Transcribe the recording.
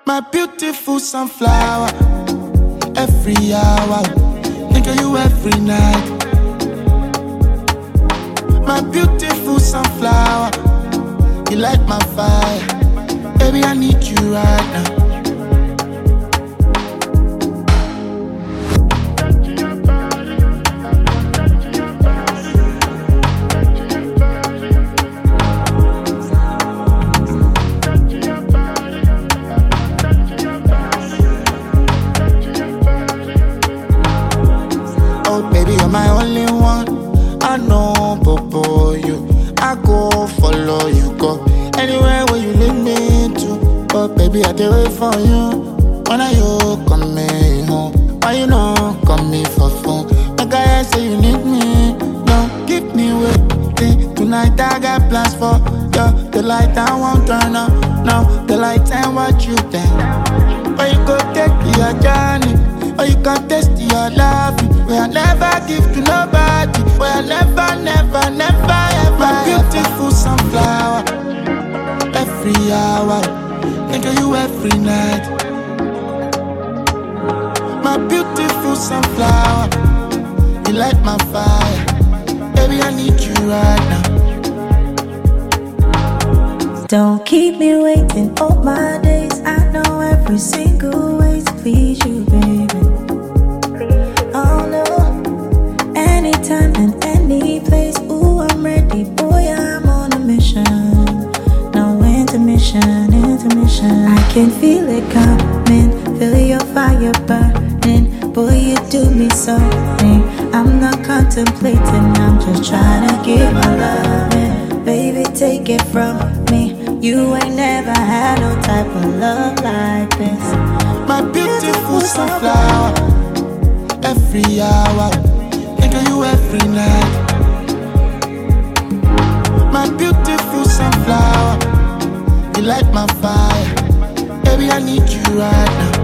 My beautiful sunflower, every hour, think of you every night. My beautiful sunflower, you light my fire. Baby, I need you right now. Baby, you're my only one. I know, Popo, you. I go follow you, go anywhere where you lead me to. But baby, I do wait for you. When are you coming home? Why you know come me for phone? Like I say you need me. Don't keep me waiting. Tonight I got plans for you. The light I won't turn up. No, the light and what you think. Where you go take your journey. Or you can taste your love. Where I never give to nobody. Where I never, never, never, ever. My beautiful sunflower, every hour, think of you every night. My beautiful sunflower, you light my fire. Baby, I need you right now. Don't keep me waiting all my days. I know every single way to please you, baby. Oh no, anytime and any place. Ooh, I'm ready, boy, I'm on a mission. No intermission, intermission. I can feel it coming, feel your fire burning. Boy, you do me something. I'm not contemplating, I'm just trying to give my loving. Baby, take it from me. You ain't never had no type of love like this. My beautiful sunflower, every hour, think of you every night. My beautiful sunflower, you light my fire. Baby, I need you right now.